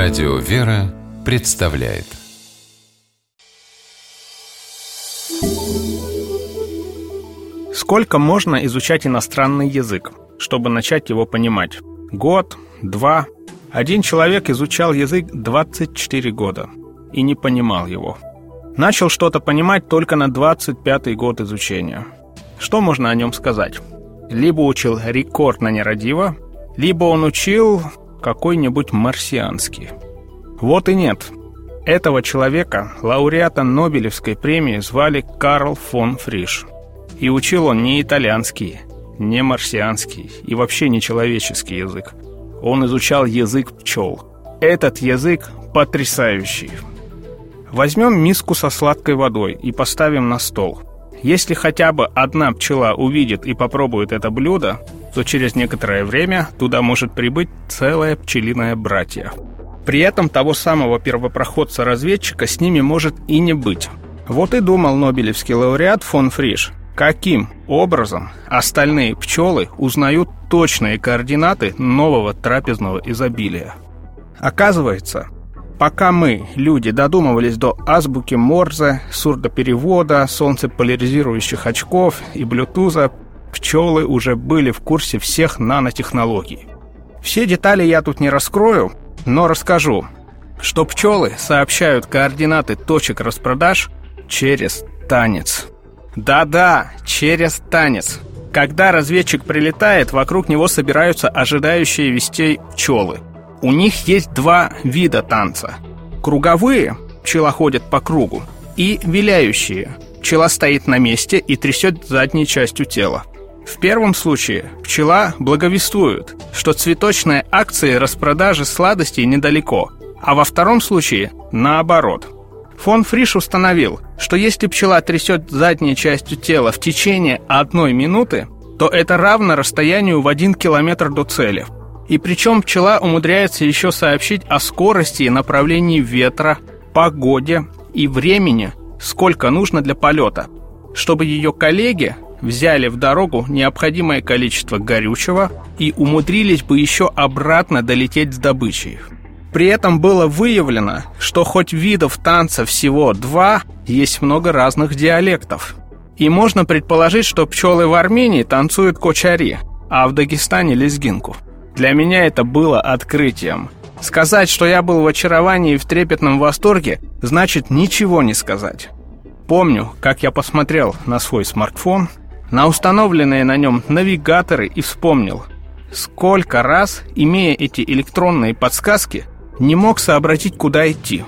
Радио «Вера» представляет. Сколько можно изучать иностранный язык, чтобы начать его понимать? Год, два. Один человек изучал язык 24 года и не понимал его. Начал что-то понимать только на 25-й год изучения. Что можно о нем сказать? Либо учил рекордно нерадиво, либо он учил какой-нибудь марсианский. Вот и нет. Этого человека, лауреата Нобелевской премии, звали Карл фон Фриш. И учил он не итальянский, не марсианский и вообще не человеческий язык. Он изучал язык пчел. Этот язык потрясающий. Возьмем миску со сладкой водой и поставим на стол. Если хотя бы одна пчела увидит и попробует это блюдо, то через некоторое время туда может прибыть целое пчелиное братье. При этом того самого первопроходца-разведчика с ними может и не быть. Вот и думал нобелевский лауреат фон Фриш, каким образом остальные пчелы узнают точные координаты нового трапезного изобилия. Оказывается, пока мы, люди, додумывались до азбуки Морзе, сурдоперевода, солнцеполяризирующих очков и блютуза, пчелы уже были в курсе всех нанотехнологий. Все детали я тут не раскрою, но расскажу, что пчелы сообщают координаты точек распродаж через танец. Да-да, через танец. Когда разведчик прилетает, вокруг него собираются ожидающие вестей пчелы. У них есть два вида танца. Круговые, пчела ходит по кругу, и виляющие. Пчела стоит на месте и трясет задней частью тела. В первом случае пчела благовествует, что цветочные акции распродажи сладостей недалеко, а во втором случае наоборот. Фон Фриш установил, что если пчела трясет задней частью тела в течение 1 минуты, то это равно расстоянию в 1 километр до цели. И причем пчела умудряется еще сообщить о скорости и направлении ветра, погоде и времени, сколько нужно для полета, чтобы ее коллеги взяли в дорогу необходимое количество горючего и умудрились бы еще обратно долететь с добычей. При этом было выявлено, что хоть видов танца всего 2, есть много разных диалектов. И можно предположить, что пчелы в Армении танцуют кочари, а в Дагестане лезгинку. Для меня это было открытием. Сказать, что я был в очаровании и в трепетном восторге, значит ничего не сказать. Помню, как я посмотрел на свой смартфон, на установленные на нем навигаторы и вспомнил, сколько раз, имея эти электронные подсказки, не мог сообразить, куда идти.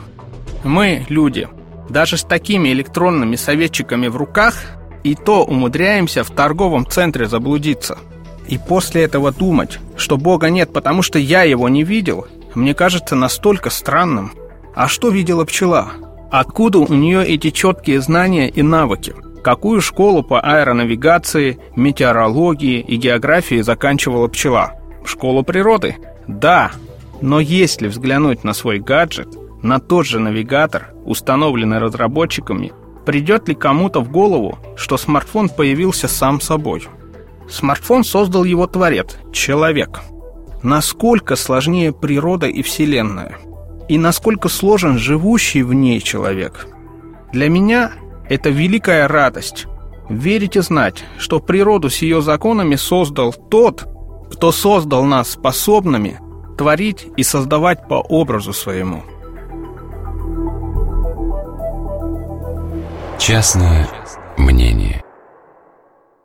Мы, люди, даже с такими электронными советчиками в руках, и то умудряемся в торговом центре заблудиться. И после этого думать, что Бога нет, потому что я его не видел, мне кажется настолько странным. А что видела пчела? Откуда у нее эти четкие знания и навыки? Какую школу по аэронавигации, метеорологии и географии заканчивала пчела? Школу природы? Да. Но если взглянуть на свой гаджет, на тот же навигатор, установленный разработчиками, придет ли кому-то в голову, что смартфон появился сам собой? Смартфон создал его творец – человек. Насколько сложнее природа и Вселенная? И насколько сложен живущий в ней человек? Для меня это великая радость – верить и знать, что природу с ее законами создал тот, кто создал нас способными творить и создавать по образу своему. Частное мнение.